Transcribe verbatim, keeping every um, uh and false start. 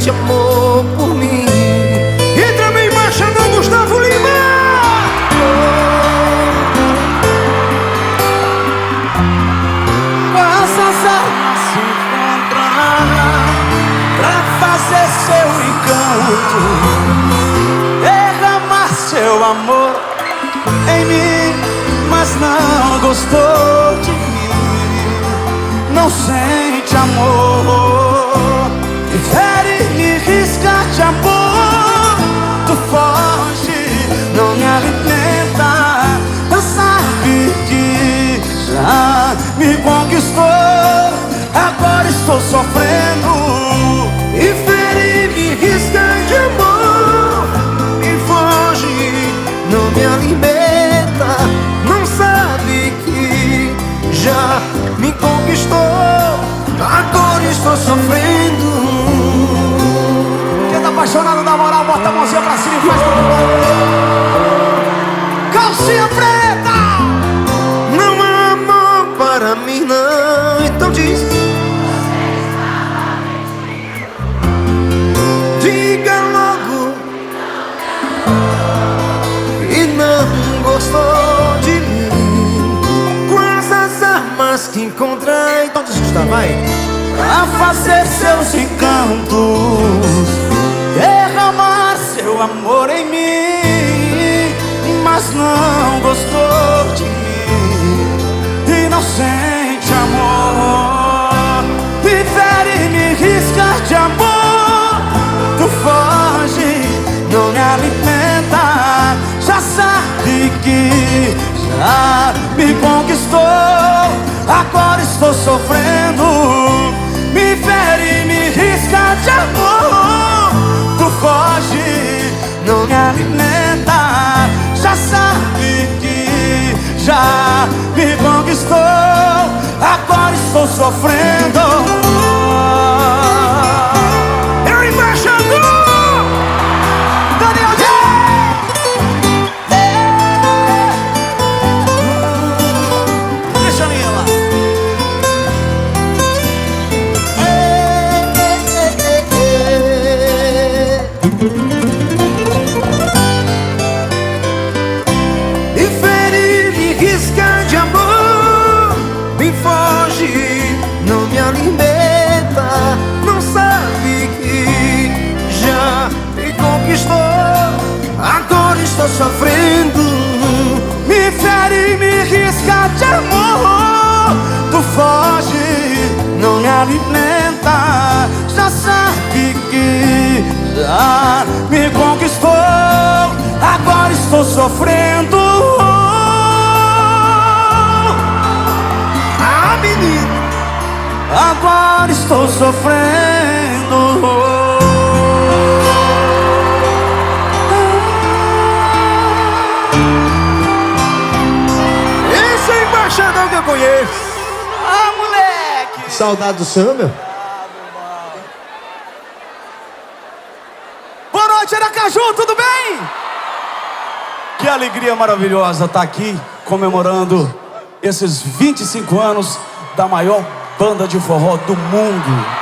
sente amor por mim. E também embaixador Gustavo Lima. Essas almas se encontrar pra fazer seu encanto, derramar seu amor em mim, mas não gostou de mim, não sente amor, prefere me riscar de amor. Tu foge, não me alimenta, mas sabe que já me conquistou. Agora estou sofrendo, prefere me riscar de amor. Me foge, não me alimenta, não sabe que já me conquistou. Agora estou sofrendo. Quem tá apaixonado na moral, bota a mãozinha pra cima e faz todo mundo. Calcinha preta! Não há amor para mim não, então diz. Diga logo e não gostou de mim. Com essas armas que encontrei, então diz, Gustavo, vai. Pra fazer seus encantos, derramar seu amor em mim, mas não gostou de mim e não sente amor, prefere me riscar de amor. Tu foge, não me alimenta, já sabe que já me conquistou. Agora estou sofrendo, me fere, me risca de amor. Tu foge, não me alimenta, já sabe que já me conquistou. Agora estou sofrendo. Eu embaixador Daniel J. Deixa a linha lá. Prefere me riscar de amor, me foge, não me alimenta, não sabe que já me conquistou. Agora estou sofrendo, me fere, me risca de amor. Tu foge, não me alimenta, já sabe que já me conquistou. Agora estou sofrendo. Ah, menino, agora estou sofrendo. Esse é o embaixador que eu conheço. Ah, moleque! Saudade do samba. Boa noite, Aracaju, tudo bem? Que alegria maravilhosa estar aqui comemorando esses vinte e cinco anos da maior banda de forró do mundo.